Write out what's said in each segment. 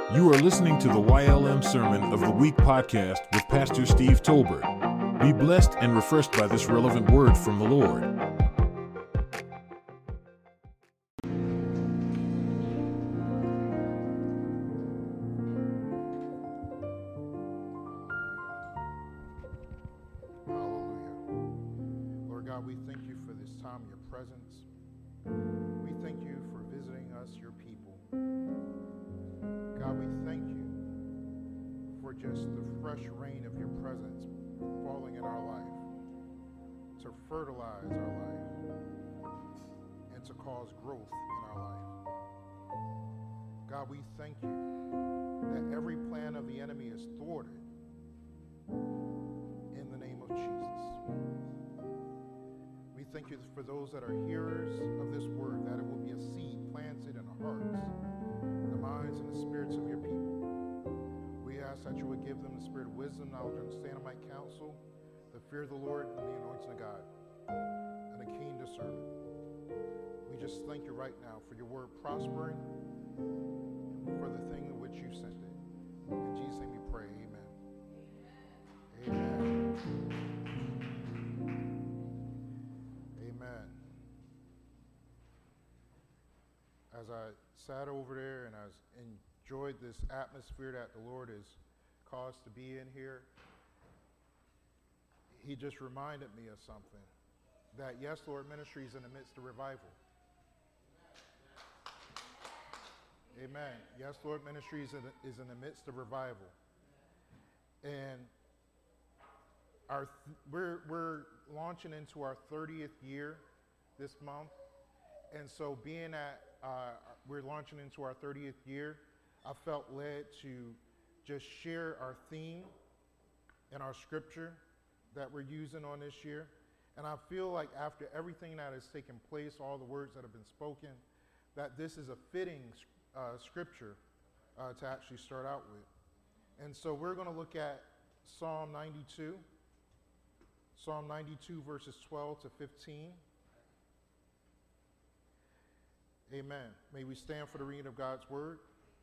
You are listening to the YLM Sermon of the Week podcast with Pastor Steve Tolbert. Be blessed and refreshed by this relevant word from the Lord. Hallelujah. Lord God, we thank you for this time, your presence. We thank you for visiting us, your people. God, we thank you for just the fresh rain of your presence falling in our life to fertilize our life and to cause growth in our life. God, we thank you that every plan of the enemy is thwarted in the name of Jesus. We thank you for those that are hearers of this word, that it will be a seed planted in the hearts, the minds, and the spirits of your people. We ask that you would give them the spirit of wisdom, knowledge, understanding, might, counsel, the fear of the Lord, and the anointing of God, and a keen discernment. We just thank you right now for your word prospering, for the thing in which you sent it. In Jesus' name we pray, amen. Amen. Amen. As I sat over there and I enjoyed this atmosphere that the Lord has caused to be in here, he just reminded me of something. That Yes, Lord Ministry is in the midst of revival. Amen. Yes, Lord Ministry is in the midst of revival. And we're launching into our 30th year this month. And so being that we're launching into our 30th year, I felt led to just share our theme and our scripture that we're using on this year. And I feel like after everything that has taken place, all the words that have been spoken, that this is a fitting scripture to actually start out with. And so we're going to look at Psalm 92. Psalm 92 verses 12 to 15. Amen. May we stand for the reading of God's word.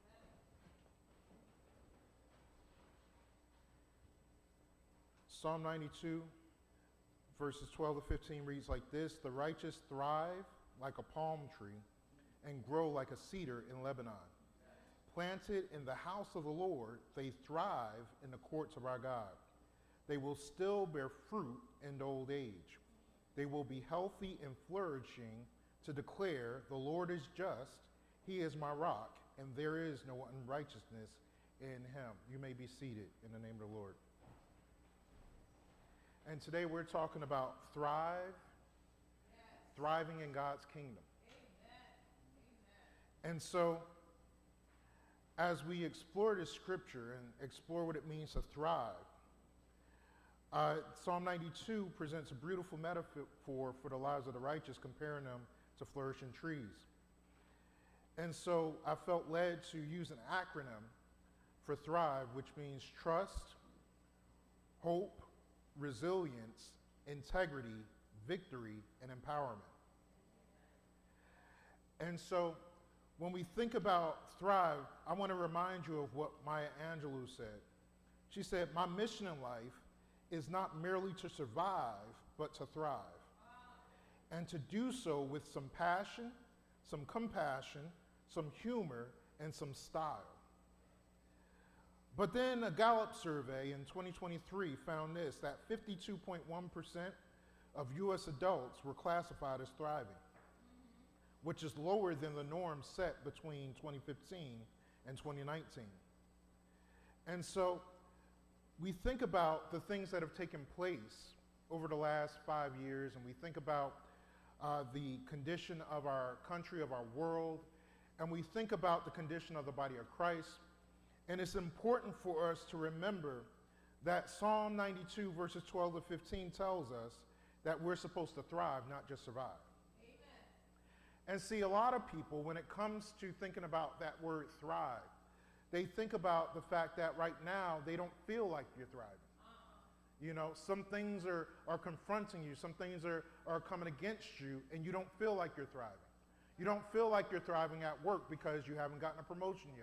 Psalm 92 verses 12 to 15 reads like this: The righteous thrive like a palm tree and grow like a cedar in Lebanon. Planted in the house of the Lord, they thrive in the courts of our God. They will still bear fruit in old age. They will be healthy and flourishing to declare, the Lord is just, he is my rock, and there is no unrighteousness in him. You may be seated in the name of the Lord. And today we're talking about thriving in God's kingdom. And so, as we explore this scripture and explore what it means to thrive, Psalm 92 presents a beautiful metaphor for the lives of the righteous, comparing them to flourishing trees. And so I felt led to use an acronym for thrive, which means trust, hope, resilience, integrity, victory, and empowerment. And so when we think about thrive, I want to remind you of what Maya Angelou said. She said, "My mission in life is not merely to survive, but to thrive. And to do so with some passion, some compassion, some humor, and some style." But then a Gallup survey in 2023 found this, that 52.1% of U.S. adults were classified as thriving, which is lower than the norm set between 2015 and 2019. And so we think about the things that have taken place over the last 5 years, and we think about the condition of our country, of our world, and we think about the condition of the body of Christ. And it's important for us to remember that Psalm 92 verses 12 to 15 tells us that we're supposed to thrive, not just survive. Amen. And see, a lot of people, when it comes to thinking about that word thrive, they think about the fact that right now they don't feel like you're thriving. You know, some things are confronting you, some things are coming against you, and you don't feel like you're thriving. You don't feel like you're thriving at work because you haven't gotten a promotion yet.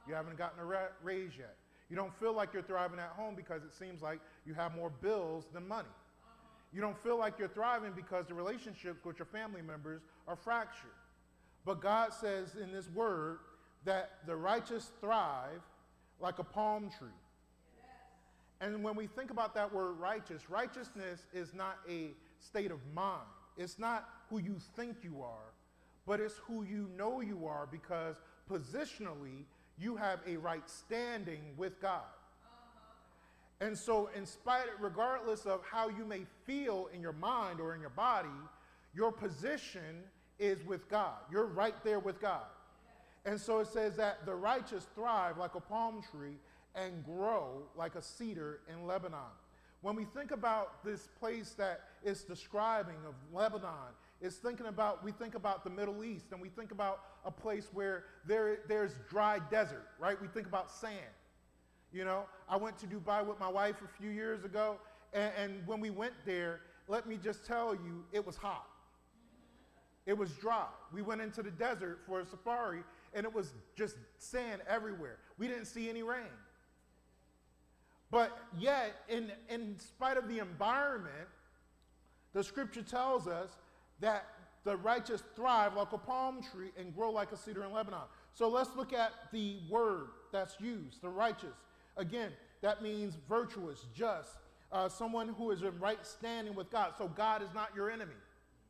You haven't gotten a raise yet. You don't feel like you're thriving at home because it seems like you have more bills than money. You don't feel like you're thriving because the relationships with your family members are fractured. But God says in this word that the righteous thrive like a palm tree. And when we think about that word righteous, righteousness is not a state of mind. It's not who you think you are, but it's who you know you are, because positionally you have a right standing with God. And so regardless of how you may feel in your mind or in your body, your position is with God. You're right there with God. And so it says that the righteous thrive like a palm tree and grow like a cedar in Lebanon. When we think about this place that it's describing of Lebanon, we think about the Middle East, and we think about a place where there's dry desert, right? We think about sand. You know, I went to Dubai with my wife a few years ago, and when we went there, let me just tell you, it was hot. It was dry. We went into the desert for a safari, and it was just sand everywhere. We didn't see any rain. But yet, in spite of the environment, the scripture tells us that the righteous thrive like a palm tree and grow like a cedar in Lebanon. So let's look at the word that's used, the righteous. Again, that means virtuous, just, someone who is in right standing with God. So God is not your enemy.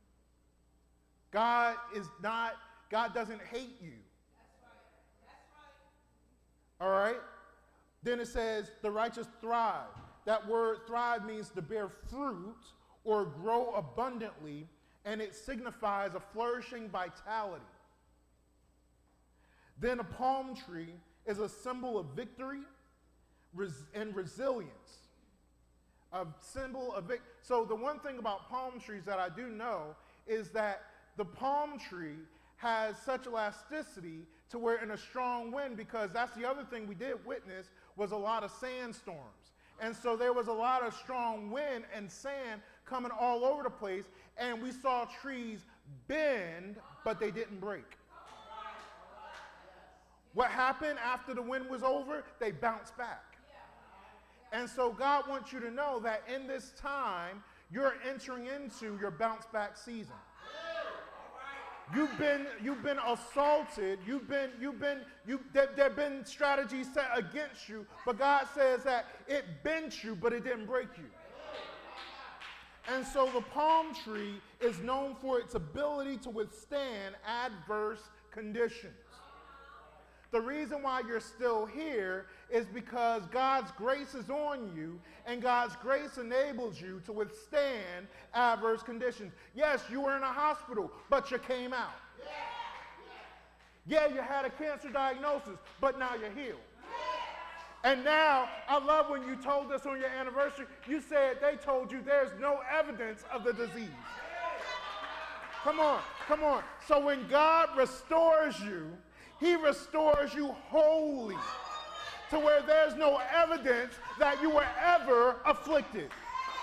God doesn't hate you. That's right. All right? Then it says the righteous thrive. That word thrive means to bear fruit or grow abundantly, and it signifies a flourishing vitality. Then a palm tree is a symbol of victory and resilience. A symbol of victory. So the one thing about palm trees that I do know is that the palm tree has such elasticity to where in a strong wind, because that's the other thing we did witness, was a lot of sandstorms. And so there was a lot of strong wind and sand coming all over the place, and we saw trees bend, but they didn't break. What happened after the wind was over? They bounced back. And so God wants you to know that in this time, you're entering into your bounce back season. You've been assaulted. There have been strategies set against you, but God says that it bent you, but it didn't break you. And so the palm tree is known for its ability to withstand adverse conditions. The reason why you're still here is because God's grace is on you, and God's grace enables you to withstand adverse conditions. Yes, you were in a hospital, but you came out. Yeah, you had a cancer diagnosis, but now you're healed. And now, I love when you told us on your anniversary, you said they told you there's no evidence of the disease. Come on. So when God restores you, He restores you wholly, to where there's no evidence that you were ever afflicted.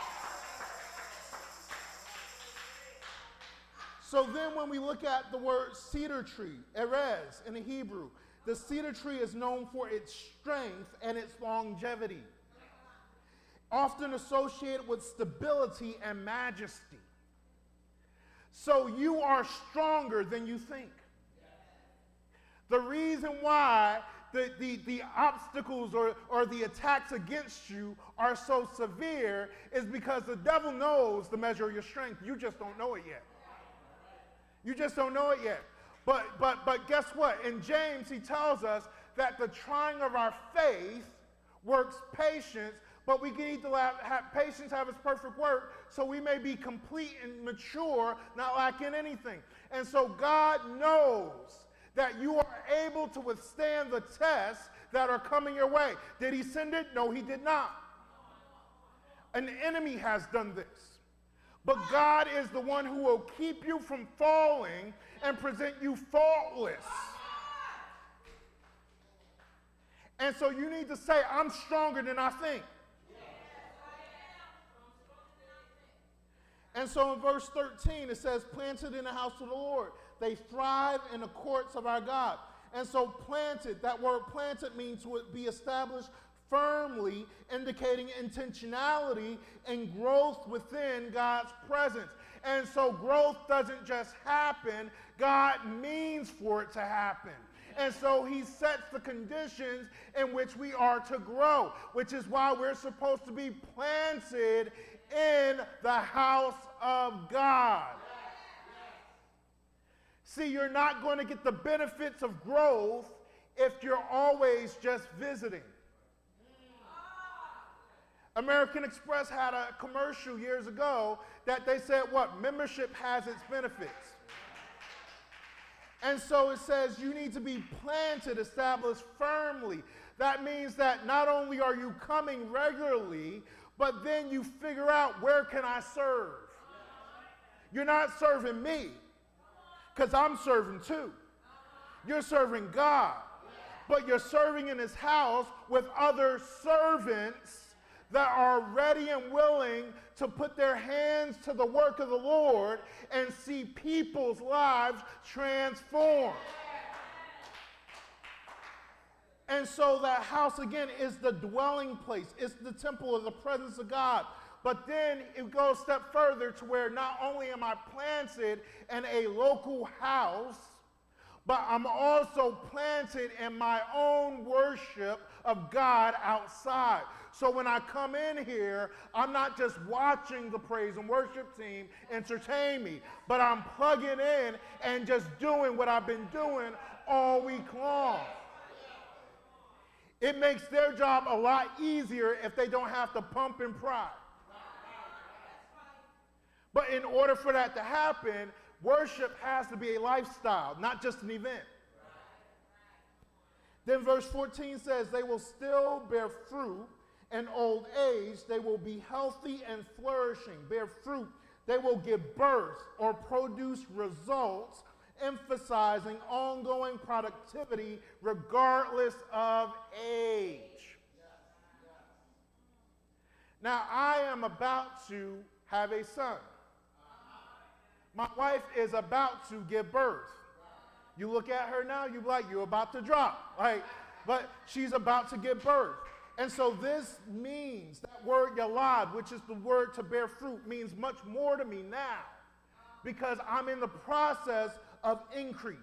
So then when we look at the word cedar tree, erez in the Hebrew, the cedar tree is known for its strength and its longevity, often associated with stability and majesty. So you are stronger than you think. The reason why the obstacles or the attacks against you are so severe is because the devil knows the measure of your strength. You just don't know it yet. You just don't know it yet. But guess what? In James, he tells us that the trying of our faith works patience, but we need to have patience have its perfect work, so we may be complete and mature, not lacking anything. And so God knows that you are able to withstand the tests that are coming your way. Did he send it? No, he did not. An enemy has done this. But God is the one who will keep you from falling and present you faultless. And so you need to say, I'm stronger than I think. And so in verse 13, it says, planted in the house of the Lord, they thrive in the courts of our God. And so planted, that word planted means to be established firmly, indicating intentionality and growth within God's presence. And so growth doesn't just happen, God means for it to happen. And so he sets the conditions in which we are to grow, which is why we're supposed to be planted in the house of God. See, you're not going to get the benefits of growth if you're always just visiting. American Express had a commercial years ago that they said, what? Membership has its benefits. And so it says you need to be planted, established firmly. That means that not only are you coming regularly, but then you figure out, where can I serve? You're not serving me, because I'm serving too. You're serving God, but you're serving in his house with other servants that are ready and willing to put their hands to the work of the Lord and see people's lives transformed. And so that house, again, is the dwelling place. It's the temple of the presence of God. But then it goes a step further to where not only am I planted in a local house, but I'm also planted in my own worship of God outside. So when I come in here, I'm not just watching the praise and worship team entertain me, but I'm plugging in and just doing what I've been doing all week long. It makes their job a lot easier if they don't have to pump and pry. But in order for that to happen, worship has to be a lifestyle, not just an event. Then verse 14 says, they will still bear fruit in old age. They will be healthy and flourishing, bear fruit. They will give birth or produce results, emphasizing ongoing productivity regardless of age. Now, I am about to have a son. My wife is about to give birth. You look at her now, you're like, you're about to drop, right? But she's about to give birth. And so this means, that word yalad, which is the word to bear fruit, means much more to me now, because I'm in the process of increase.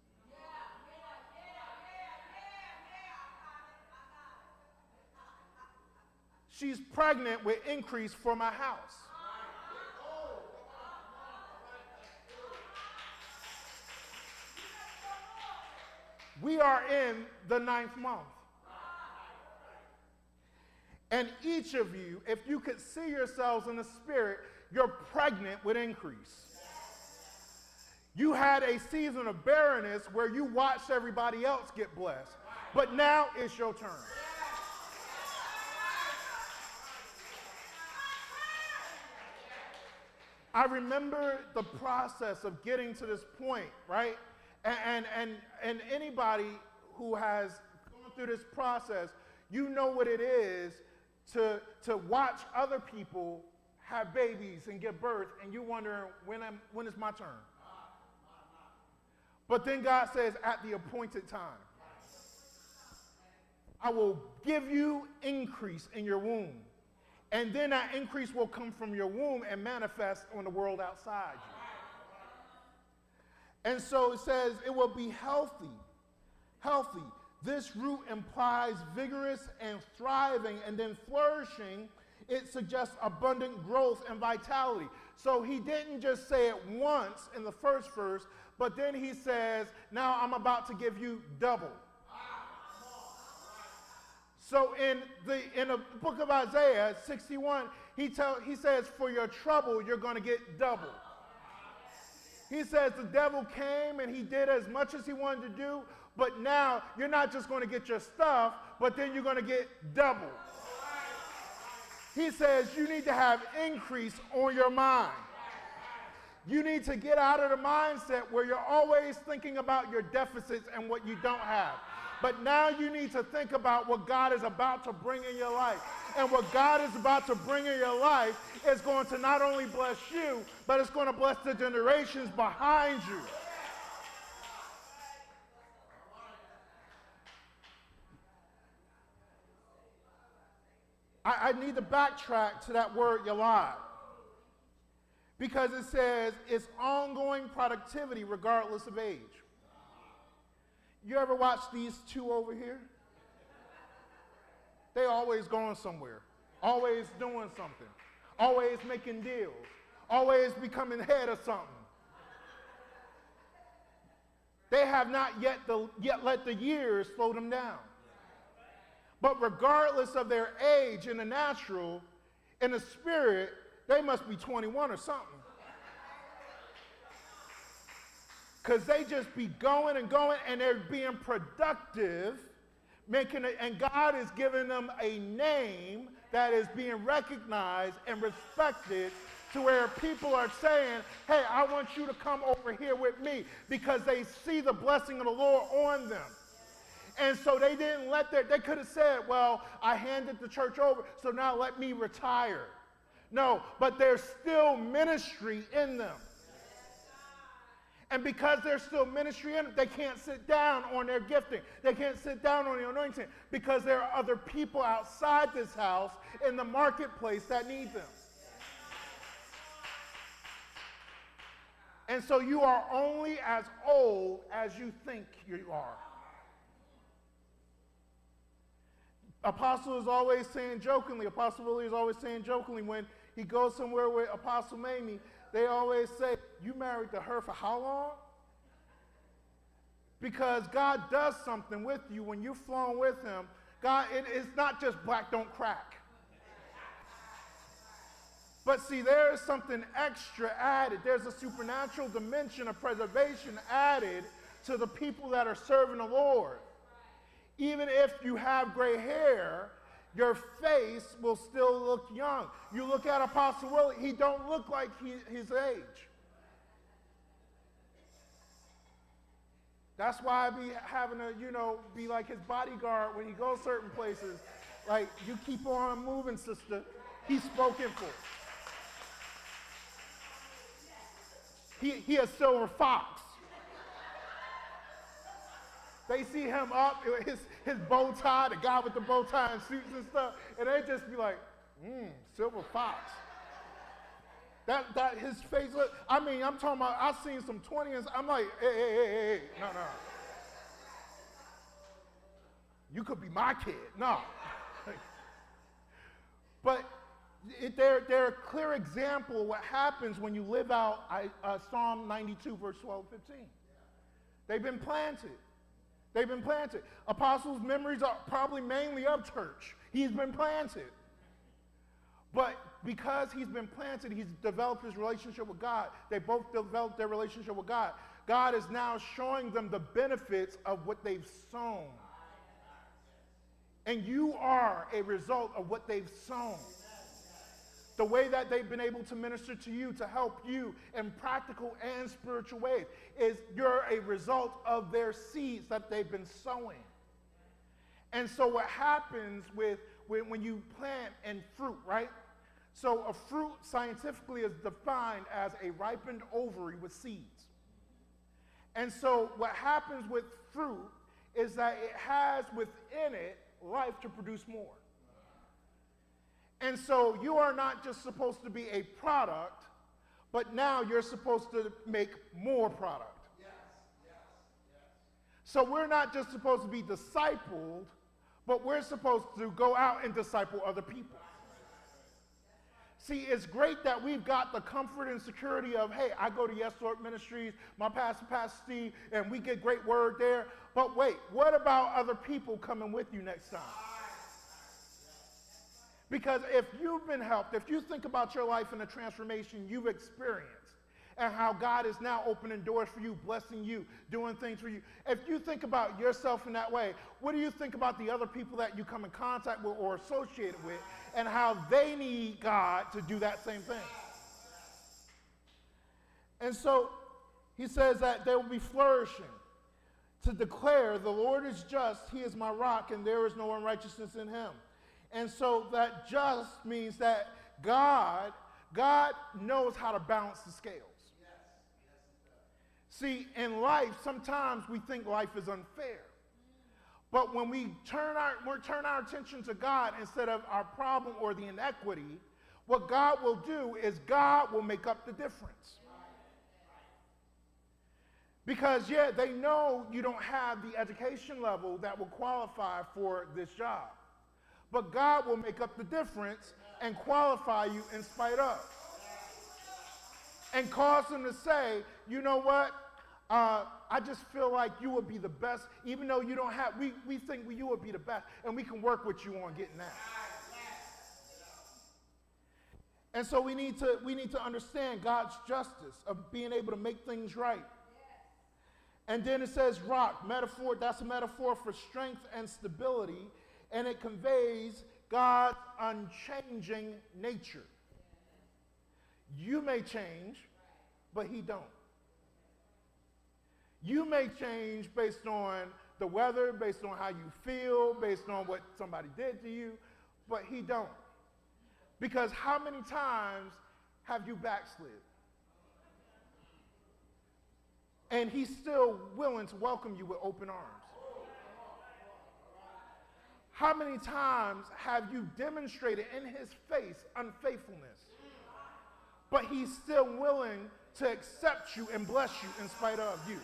She's pregnant with increase for my house. We are in the 9th month. And each of you, if you could see yourselves in the spirit, you're pregnant with increase. You had a season of barrenness where you watched everybody else get blessed. But now it's your turn. I remember the process of getting to this point, right? And anybody who has gone through this process, you know what it is to watch other people have babies and give birth, and you wonder, when is my turn? But then God says, at the appointed time, I will give you increase in your womb. And then that increase will come from your womb and manifest on the world outside you. And so it says it will be healthy. Healthy. This root implies vigorous and thriving, and then flourishing. It suggests abundant growth and vitality. So he didn't just say it once in the first verse, but then he says, now I'm about to give you double. So in the book of Isaiah 61, he says, for your trouble, you're going to get double. He says the devil came and he did as much as he wanted to do, but now you're not just going to get your stuff, but then you're going to get double. He says you need to have increase on your mind. You need to get out of the mindset where you're always thinking about your deficits and what you don't have. But now you need to think about what God is about to bring in your life. And what God is about to bring in your life is going to not only bless you, but it's going to bless the generations behind you. I need to backtrack to that word yalad, because it says it's ongoing productivity regardless of age. You ever watch these two over here? They always going somewhere, always doing something, always making deals, always becoming head of something. They have not yet let the years slow them down. But regardless of their age in the natural, in the spirit, they must be 21 or something. Because they just be going and going, and they're being productive, making it, and God is giving them a name that is being recognized and respected, to where people are saying, hey, I want you to come over here with me, because they see the blessing of the Lord on them. And so they didn't they could have said, well, I handed the church over, so now let me retire. No, but there's still ministry in them. And because there's still ministry in them, they can't sit down on their gifting. They can't sit down on the anointing, because there are other people outside this house in the marketplace that need them. And so you are only as old as you think you are. Apostle is always saying jokingly, Apostle Willie is always saying jokingly, when he goes somewhere with Apostle Mamie, they always say, you married to her for how long? Because God does something with you when you've flown with him. God, it's not just black don't crack. But see, there is something extra added. There's a supernatural dimension of preservation added to the people that are serving the Lord. Even if you have gray hair, your face will still look young. You look at Apostle Willie, he don't look like his age. That's why I be having to, be like his bodyguard when he goes certain places. Like, you keep on moving, sister. He's spoken for. He a silver fox. They see him up, his bow tie, the guy with the bow tie and suits and stuff, and they just be like, silver fox. That his face look, I'm talking about, I've seen some 20s, I'm like, hey, no. You could be my kid, no. But they're a clear example of what happens when you live out Psalm 92, verse 12, 15. They've been planted. They've been planted. Apostles' memories are probably mainly of church. He's been planted. But because he's been planted, he's developed his relationship with God. They both developed their relationship with God. God is now showing them the benefits of what they've sown. And you are a result of what they've sown. The way that they've been able to minister to you, to help you in practical and spiritual ways, is you're a result of their seeds that they've been sowing. And so what happens when you plant and fruit, right? So a fruit scientifically is defined as a ripened ovary with seeds. And so what happens with fruit is that it has within it life to produce more. And so you are not just supposed to be a product, but now you're supposed to make more product. Yes. So we're not just supposed to be discipled, but we're supposed to go out and disciple other people. See, it's great that we've got the comfort and security of, hey, I go to Yes Lord Ministries, my pastor, Pastor Steve, and we get great word there. But wait, what about other people coming with you next time? Because if you've been helped, if you think about your life and the transformation you've experienced, and how God is now opening doors for you, blessing you, doing things for you, if you think about yourself in that way, what do you think about the other people that you come in contact with or associated with, and how they need God to do that same thing? And so he says that they will be flourishing, to declare the Lord is just, he is my rock, and there is no unrighteousness in him. And so that just means that God knows how to balance the scales. See, in life, sometimes we think life is unfair. But when we turn our attention to God instead of our problem or the inequity, what God will do is God will make up the difference. Because, yeah, they know you don't have the education level that will qualify for this job. But God will make up the difference and qualify you in spite of. And cause them to say, you know what? I just feel like you would be the best, even though you don't have, we think you would be the best, and we can work with you on getting that. And so we need to understand God's justice of being able to make things right. And then it says rock, metaphor, that's a metaphor for strength and stability, and it conveys God's unchanging nature. You may change, but he don't. You may change based on the weather, based on how you feel, based on what somebody did to you, but he don't. Because how many times have you backslid? And he's still willing to welcome you with open arms. How many times have you demonstrated in his face unfaithfulness? But he's still willing to accept you and bless you in spite of you.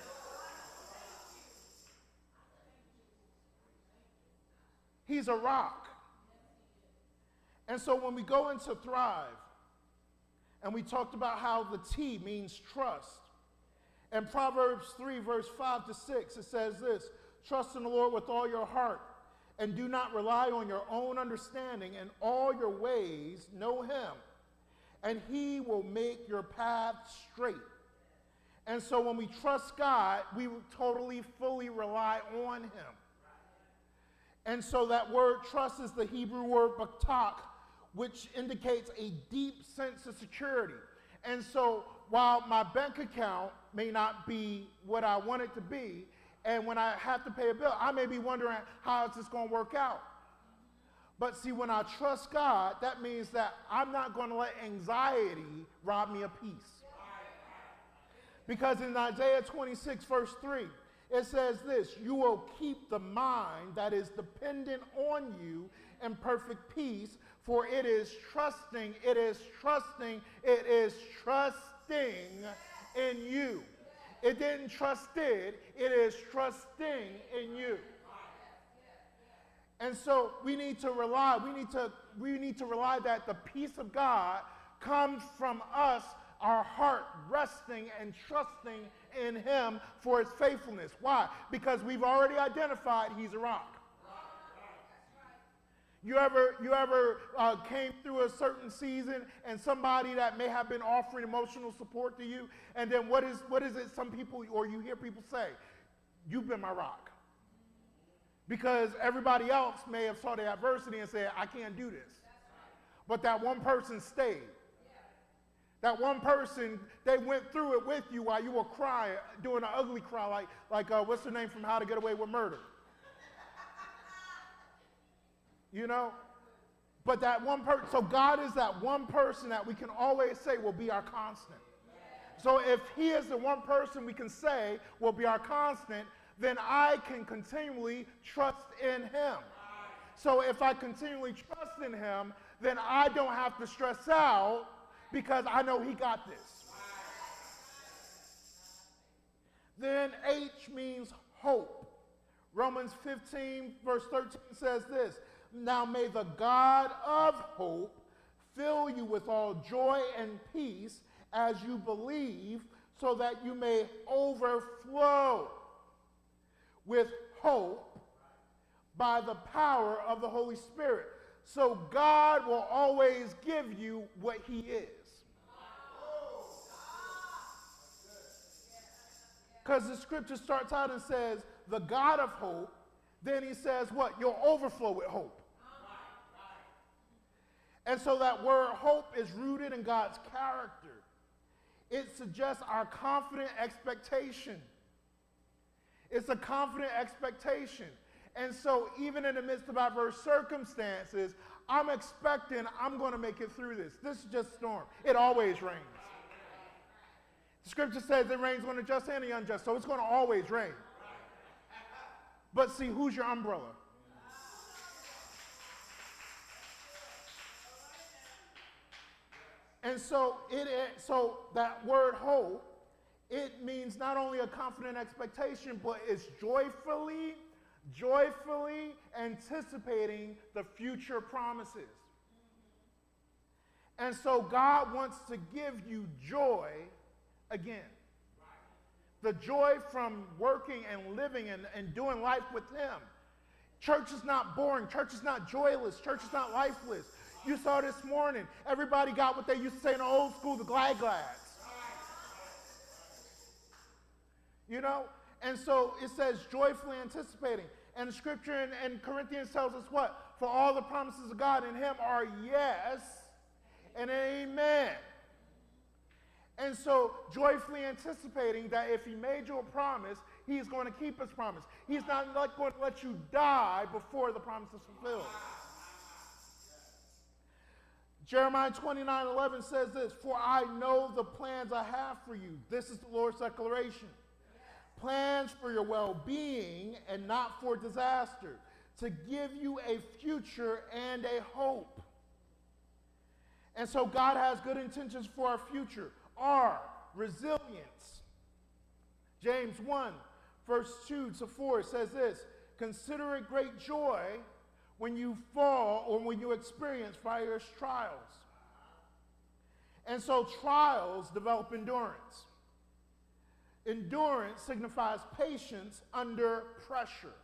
He's a rock. And so when we go into thrive, and we talked about how the T means trust, and Proverbs 3, verse 5 to 6, it says this: trust in the Lord with all your heart, and do not rely on your own understanding. In all your ways know him, and he will make your path straight. And so when we trust God, we totally, fully rely on him. And so that word trust is the Hebrew word batak, which indicates a deep sense of security. And so while my bank account may not be what I want it to be, and when I have to pay a bill, I may be wondering, how is this going to work out? But see, when I trust God, that means that I'm not going to let anxiety rob me of peace. Because in Isaiah 26, verse 3, it says this: you will keep the mind that is dependent on you in perfect peace, for it is trusting in you. It didn't trust it is trusting in you. And so we need to rely that the peace of God comes from us, our heart resting and trusting in him for his faithfulness. Why? Because we've already identified he's a rock. You ever came through a certain season and somebody that may have been offering emotional support to you, and then what is it some people, or you hear people say, you've been my rock. Because everybody else may have saw the adversity and said, I can't do this. But that one person stayed. That one person, they went through it with you while you were crying, doing an ugly cry, like what's her name from How to Get Away with Murder? You know? But that one person, so God is that one person that we can always say will be our constant. So if he is the one person we can say will be our constant, then I can continually trust in him. So if I continually trust in him, then I don't have to stress out because I know he got this. Then H means hope. Romans 15, verse 13 says this: now may the God of hope fill you with all joy and peace as you believe, so that you may overflow with hope by the power of the Holy Spirit. So God will always give you what he is. Because the scripture starts out and says, the God of hope, then he says what? You'll overflow with hope. And so that word hope is rooted in God's character. It suggests our confident expectation. It's a confident expectation. And so even in the midst of adverse circumstances, I'm expecting I'm going to make it through this. This is just storm. It always rains. The scripture says it rains on the just and the unjust, so it's going to always rain. But see, who's your umbrella? And so so that word hope, it means not only a confident expectation, but it's joyfully anticipating the future promises. And so God wants to give you joy again. The joy from working and living and doing life with Him. Church is not boring. Church is not joyless. Church is not lifeless. You saw this morning, everybody got what they used to say in the old school, the glad glads. You know? And so it says joyfully anticipating. And the scripture in Corinthians tells us what? For all the promises of God in Him are yes and amen. And so joyfully anticipating that if He made you a promise, He's going to keep His promise. He's not going to let you die before the promise is fulfilled. Jeremiah 29:11 says this, for I know the plans I have for you. This is the Lord's declaration. Plans for your well-being and not for disaster, to give you a future and a hope. And so God has good intentions for our future. Our resilience. James 1, verse 2 to 4 says this, consider it great joy when you fall or when you experience various trials. And so trials develop endurance. Endurance signifies patience under pressure.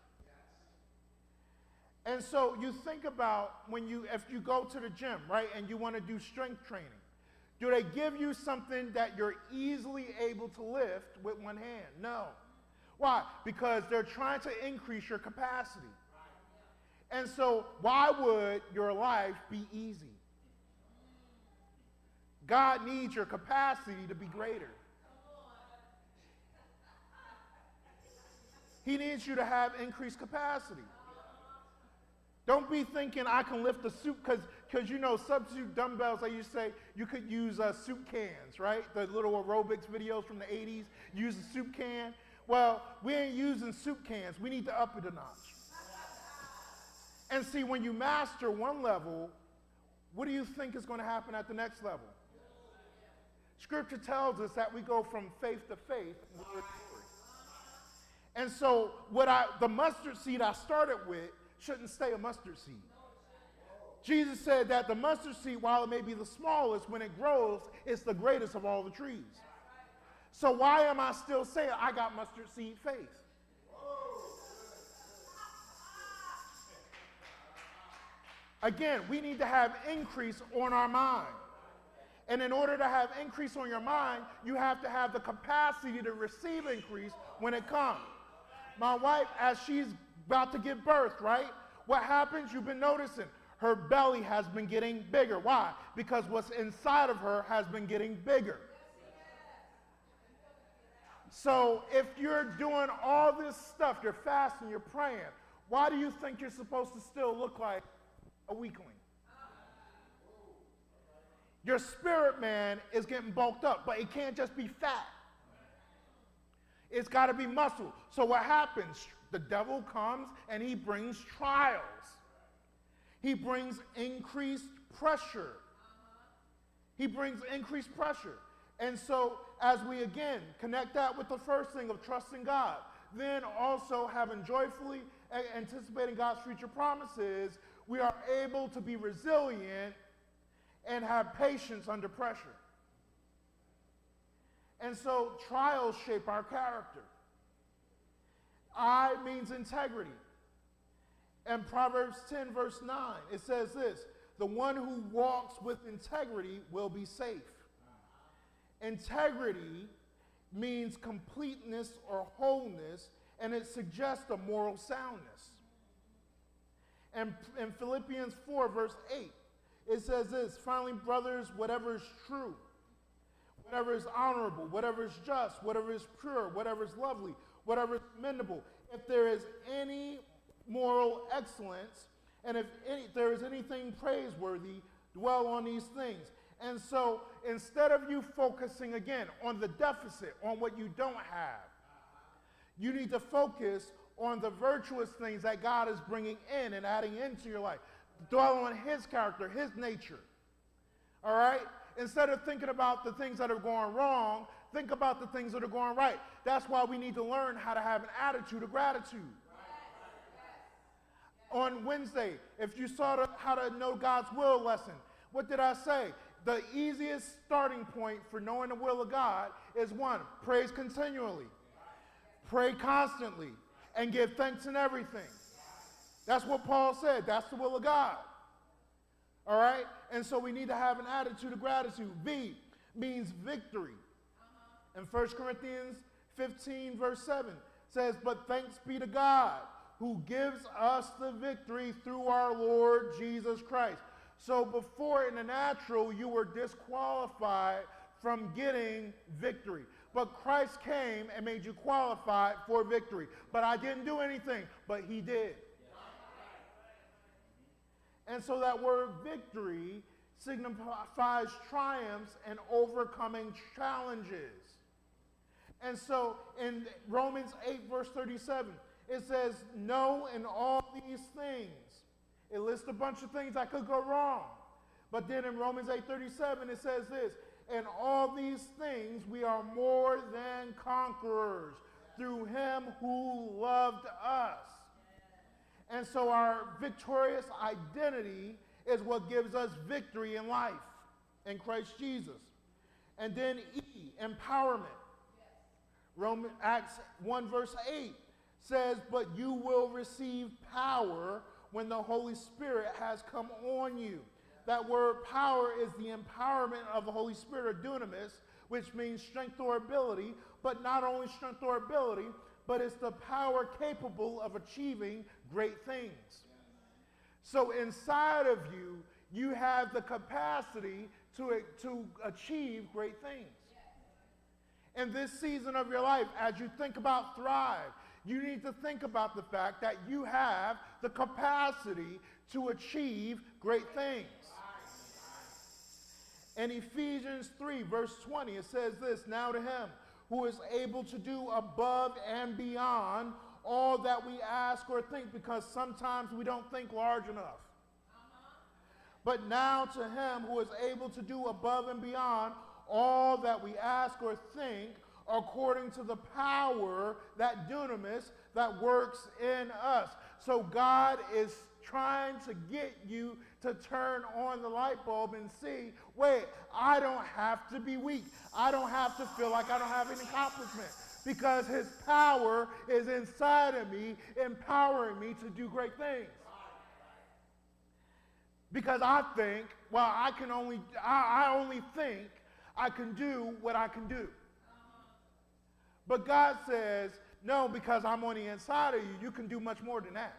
And so you think about if you go to the gym, right, and you want to do strength training, do they give you something that you're easily able to lift with one hand? No. Why? Because they're trying to increase your capacity. And so why would your life be easy? God needs your capacity to be greater. He needs you to have increased capacity. Don't be thinking I can lift a soup, because you know substitute dumbbells, like you say, you could use soup cans, right? The little aerobics videos from the 80s, use a soup can. Well, we ain't using soup cans. We need to up it a notch. And see, when you master one level, what do you think is going to happen at the next level? Scripture tells us that we go from faith to faith. And so the mustard seed I started with shouldn't stay a mustard seed. Jesus said that the mustard seed, while it may be the smallest, when it grows, it's the greatest of all the trees. So why am I still saying I got mustard seed faith? Again, we need to have increase on our mind. And in order to have increase on your mind, you have to have the capacity to receive increase when it comes. My wife, as she's about to give birth, right? What happens? You've been noticing her belly has been getting bigger. Why? Because what's inside of her has been getting bigger. So if you're doing all this stuff, you're fasting, you're praying, why do you think you're supposed to still look like a weakling? Your spirit man is getting bulked up, but it can't just be fat. It's got to be muscle. So what happens? The devil comes and he brings trials. He brings increased pressure. He brings increased pressure. And so as we again connect that with the first thing of trusting God, then also having joyfully anticipating God's future promises, we are able to be resilient and have patience under pressure. And so trials shape our character. I means integrity. And Proverbs 10 verse 9, it says this, the one who walks with integrity will be safe. Integrity means completeness or wholeness, and it suggests a moral soundness. And in Philippians 4 verse 8, it says this, finally, brothers, whatever is true, whatever is honorable, whatever is just, whatever is pure, whatever is lovely, whatever is commendable, if there is any moral excellence, and if there is anything praiseworthy, dwell on these things. And so instead of you focusing again on the deficit, on what you don't have, you need to focus on the virtuous things that God is bringing in and adding into your life. Dwell on his character, his nature. All right? Instead of thinking about the things that are going wrong, think about the things that are going right. That's why we need to learn how to have an attitude of gratitude. On Wednesday, if you saw the How to Know God's Will lesson, what did I say? The easiest starting point for knowing the will of God is one, praise continually, pray constantly, and give thanks in everything. That's what Paul said. That's the will of God. All right? And so we need to have an attitude of gratitude. V means victory. And 1 Corinthians 15, verse 7 says, "But thanks be to God, who gives us the victory through our Lord Jesus Christ." So before in the natural, you were disqualified from getting victory. But Christ came and made you qualified for victory. But I didn't do anything, but he did. And so that word victory signifies triumphs and overcoming challenges. And so in Romans 8, verse 37, it says, "No, in all these things." It lists a bunch of things that could go wrong. But then in Romans 8:37, it says this, "In all these things we are more than conquerors through him who loved us." And so our victorious identity is what gives us victory in life in Christ Jesus. And then E, empowerment. Acts 1 verse 8 says, "But you will receive power when the Holy Spirit has come on you." That word power is the empowerment of the Holy Spirit, or dunamis, which means strength or ability, but not only strength or ability, but it's the power capable of achieving great things. So inside of you, you have the capacity to achieve great things. In this season of your life, as you think about Thrive, you need to think about the fact that you have the capacity to achieve great things. In Ephesians 3, verse 20, it says this, "Now to him who is able to do above and beyond all that we ask or think," because sometimes we don't think large enough. But now to him who is able to do above and beyond all that we ask or think, according to the power, that dunamis, that works in us. So God is trying to get you to turn on the light bulb and see, wait, I don't have to be weak. I don't have to feel like I don't have any accomplishment, because his power is inside of me, empowering me to do great things. Because I think, well, I only think I can do what I can do. But God says, no, because I'm on the inside of you, you can do much more than that.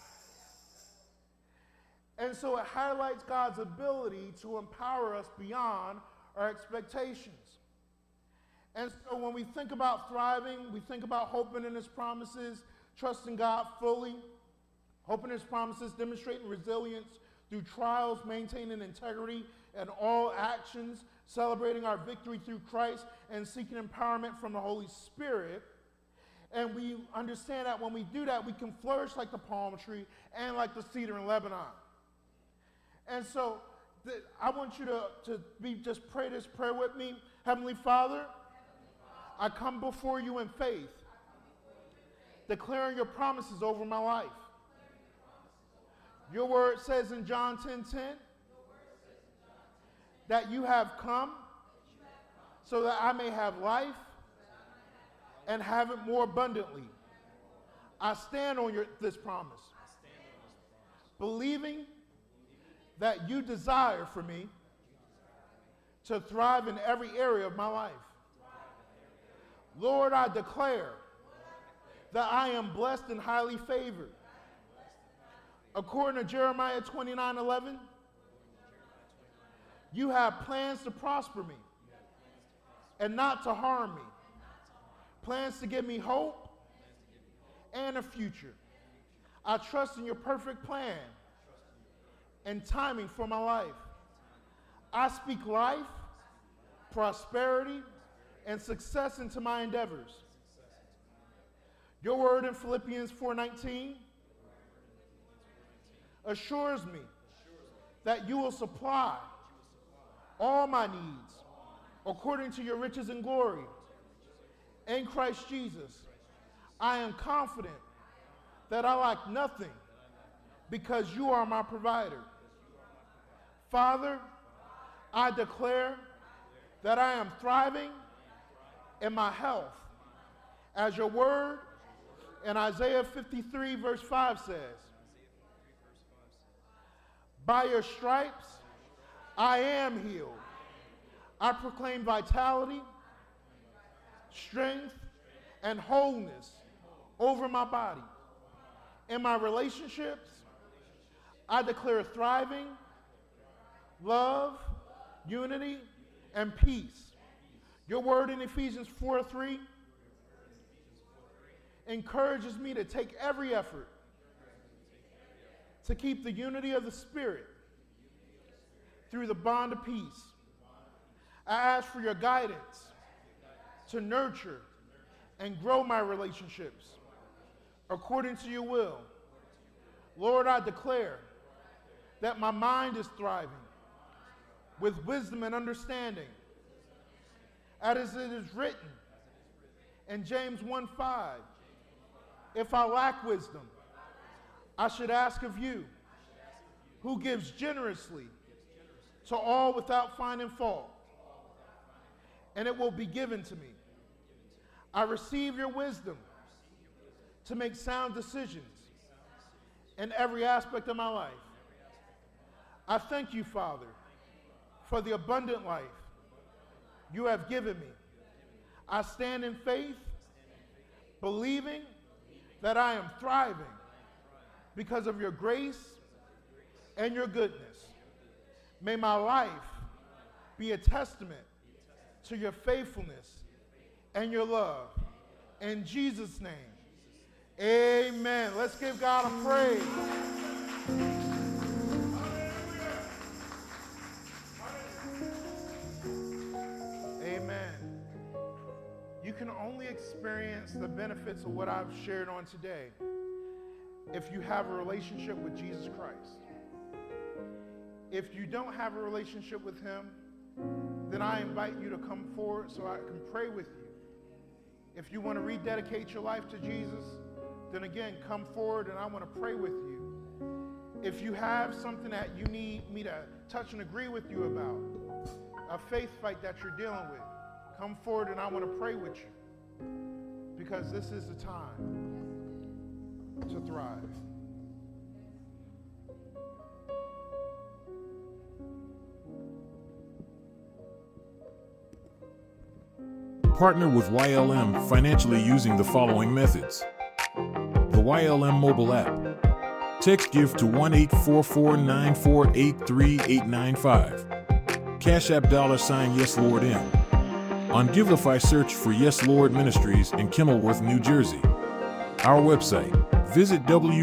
And so it highlights God's ability to empower us beyond our expectations. And so when we think about thriving, we think about hoping in his promises, trusting God fully, hoping in his promises, demonstrating resilience through trials, maintaining integrity in all actions, celebrating our victory through Christ, and seeking empowerment from the Holy Spirit. And we understand that when we do that, we can flourish like the palm tree and like the cedar in Lebanon. And so I want you to just pray this prayer with me. Heavenly Father, I come before you in faith, declaring your promises over my life. Your word says in John 10:10 that you have come so that I may have life and have it more abundantly. I stand on this promise, believing that you desire for me to thrive in every area of my life. Lord, I declare that I am blessed and highly favored. According to Jeremiah 29:11, you have plans to prosper me and not to harm me. Plans to give me hope and a future. I trust in your perfect plan and timing for my life. I speak life, prosperity, and success into my endeavors. Your word in Philippians 4:19 assures me that you will supply all my needs according to your riches and glory in Christ Jesus. I am confident that I lack nothing because you are my provider. Father, I declare that I am thriving in my health, as your word in Isaiah 53 verse 5 says, by your stripes I am healed. I proclaim vitality, strength, and wholeness over my body. In my relationships, I declare thriving, love, unity, and peace. Your word in Ephesians 4:3 encourages me to take every effort to keep the unity of the Spirit through the bond of peace. I ask for your guidance to nurture and grow my relationships according to your will. Lord, I declare that my mind is thriving with wisdom and understanding, as it is written in James 1:5, if I lack wisdom, I should ask of you, who gives generously to all without finding fault, and it will be given to me. I receive your wisdom to make sound decisions in every aspect of my life. I thank you, Father, for the abundant life you have given me. I stand in faith, believing that I am thriving because of your grace and your goodness. May my life be a testament to your faithfulness and your love. In Jesus' name, amen. Let's give God a praise. Amen. You can only experience the benefits of what I've shared on today if you have a relationship with Jesus Christ. If you don't have a relationship with him, then I invite you to come forward so I can pray with you. If you want to rededicate your life to Jesus, then again, come forward and I want to pray with you. If you have something that you need me to touch and agree with you about, a faith fight that you're dealing with, come forward and I want to pray with you, because this is the time to thrive. Partner with YLM financially using the following methods. The YLM mobile app. Text give to 1-844-948-3895. Cash App $ Yes Lord M. On Givelify, search for Yes Lord Ministries in Kenilworth, New Jersey. Our website. Visit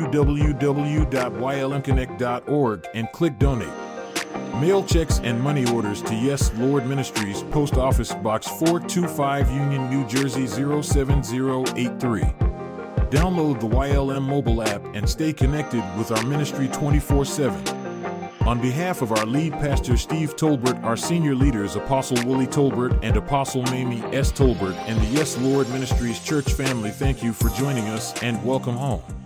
www.ylmconnect.org and click Donate. Mail checks and money orders to Yes Lord Ministries, Post Office Box 425, Union, New Jersey 07083. Download the YLM mobile app and stay connected with our ministry 24/7. On behalf of our lead pastor Steve Tolbert, our senior leaders Apostle Willie Tolbert and Apostle Mamie S. Tolbert, and the Yes Lord Ministries church family, thank you for joining us and welcome home.